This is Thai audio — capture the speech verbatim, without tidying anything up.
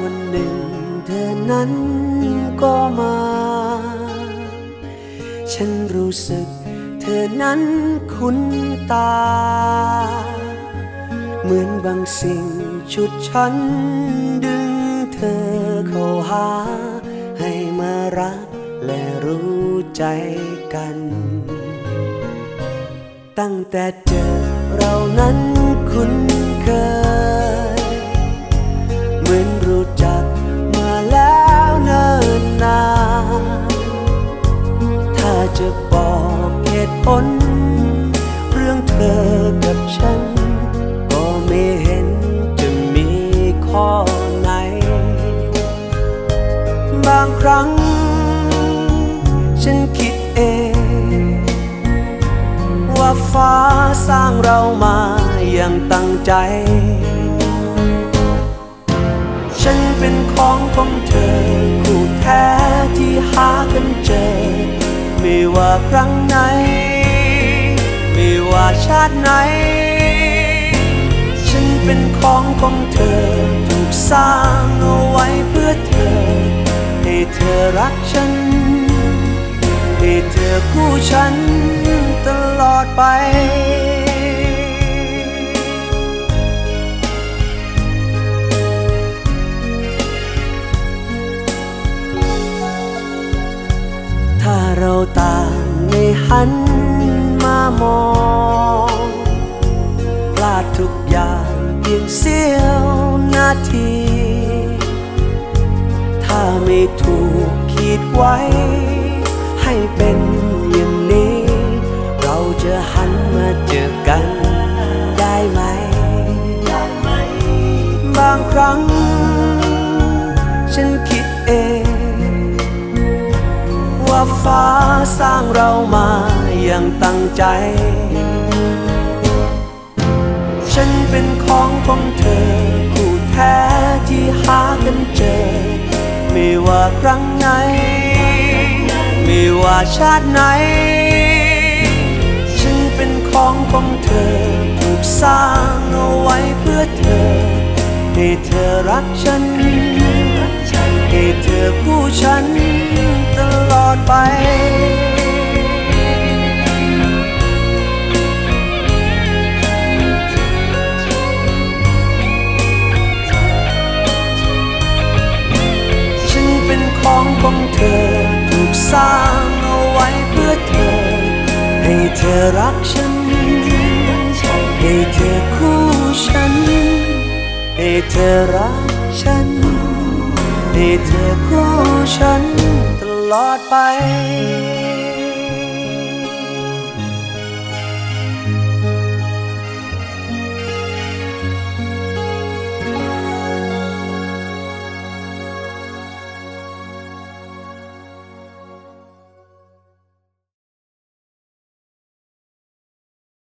วันหนึ่งเธอนั้นก็มาฉันรู้สึกเธอนั้นคุ้นตาเหมือนบางสิ่งชุดฉันดึงเธอเข้าหาให้มารักและรู้ใจกันตั้งแต่เจอเรานั้นคุ้นเคยเหมือนรู้จักมาแล้วเนิ่นนานถ้าจะบอกเหตุผลเรื่องเธอกับฉันก็ไม่เห็นจะมีข้อไหนบางครั้งฉันคิดเองว่าฟ้าสร้างเรามาอย่างตั้งใจฉันเป็นของของเธอคู่แท้ที่หากันเจอไม่ว่าครั้งไหนไม่ว่าชาติไหนฉันเป็นของของเธอถูกสร้างเอาไว้เพื่อเธอให้เธอรักฉันให้เธอคู่ฉันตลอดไปถ้าเราต่างไม่หันมามองพลาดทุกอย่างเพียงเสี้ยวนาทีถ้าไม่ถูกขีดไว้ให้เป็นอย่างนี้เราจะหันมาเจอกันได้ไหมบางครั้งฉันคิดเองว่าฟ้าสร้างเรามาอย่างตั้งใจฉันเป็นของของเธอคู่แท้ที่หากันเจอไม่ว่าครั้งไหนไม่ว่าชาติไหนฉันเป็นของของเธอถูกสร้างเอาไว้เพื่อเธอให้เธอรักฉันให้เธอคู่ฉันตลอดไปฉันเป็นของของเธอถูกสร้างเอาไว้เพื่อเธอให้เธอรักฉันให้เธอคู่ฉันให้เธอรักฉันให้เธอคู่ฉันตลอดไป